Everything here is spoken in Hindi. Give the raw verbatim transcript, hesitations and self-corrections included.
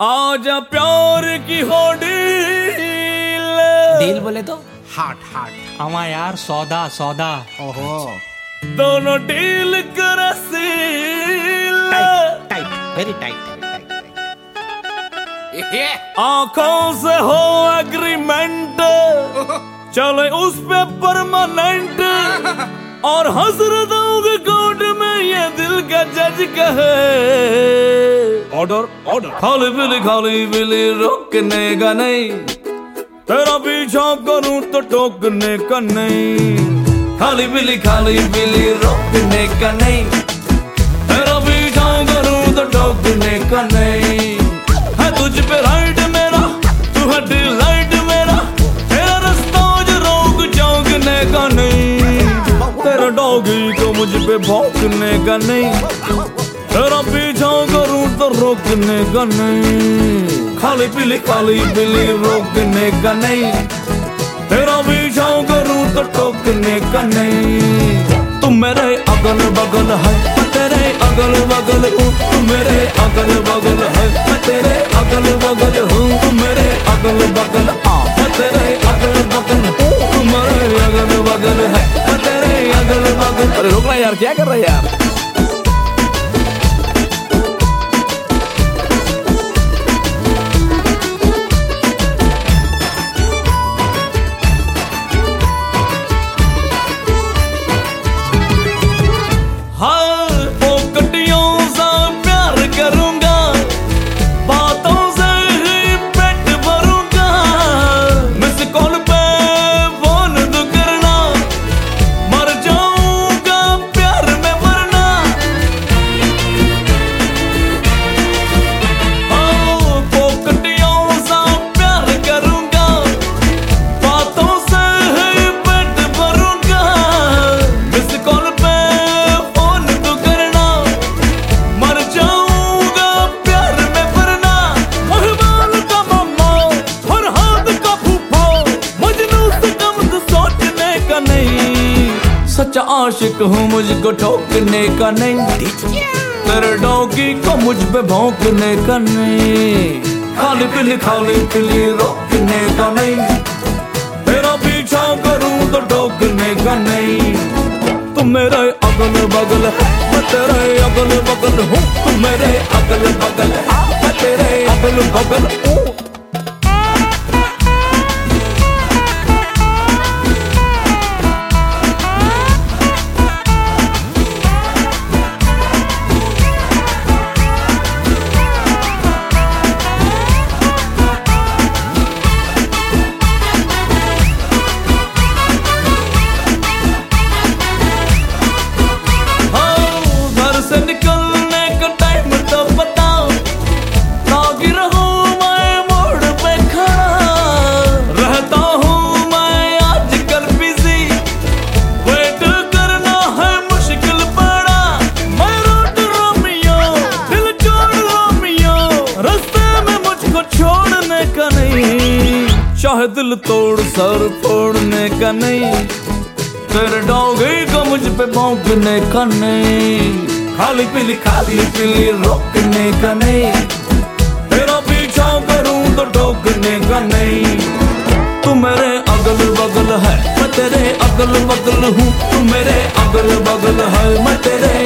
आजा प्यार की हो डील। डील बोले तो हार्ट हार्ट हमा यार सौदा सौदा। ओहो दोनों डील कर seal. Tight tight very tight आंखों से हो एग्रीमेंट, चले उस पे परमानेंट, और हजरतों के कोर्ट में ये दिल का जज कहे ऑर्डर ऑर्डर। खाली बिली खाली बिली रोकने का नहीं, तेरा पीछा करूं तो टोकने का नहीं। खाली बिली खाली बिली रोकने का नहीं, तेरा पीछा करूं तो टोकने का नहीं। है तुझ पे राइट मेरा, तू है डिलाइट मेरा, तेरा रास्ता जो रोक चौंकने का नहीं। तेरा डॉगी को मुझ पे भौंकने का नहीं, तेरा पीछा करूं तो रोकने का नहीं। खाली पीली खाली पीली रोकने का नहीं, तेरा पीछा करूं तो टोकने का नहीं। तुम मेरे अगल बगल है, मैं तेरे अगल बगल हूँ। तुम मेरे अगल बगल है, मैं तेरे अगल बगल हूँ। तुम मेरे अगल बगल आ, मैं तेरे अगल बगल हूँ। तुम मेरे अगल बगल है, मैं तेरे अगल बगल। अरे रुकना यार, क्या कर रहा है यार। सच्चा आशिक हूँ, मुझको ठोकने का नहीं। तेरे डॉगी को मुझ पे भौंकने का नहीं। खाली पीली खाली पीली रोकने का नहीं, तेरा पीछा करूँ तो टोकने का नहीं। तुम मेरे अगल बगल है, मैं तेरे अगल बगल हूँ। तुम मेरे अगल बगल है, मैं तेरे अगल बगल हूँ। चाहे दिल तोड़ सर फोड़ने का नहीं, तेरे डॉगी को मुझ पे भौंकने का नहीं। खाली पीली खाली पीली रोकने का नहीं, तेरा पीछा करूं तो टोकने का नहीं। तू मेरे अगल बगल है, मैं तेरे अगल बगल हूँ। तू मेरे अगल बगल है, मैं तेरे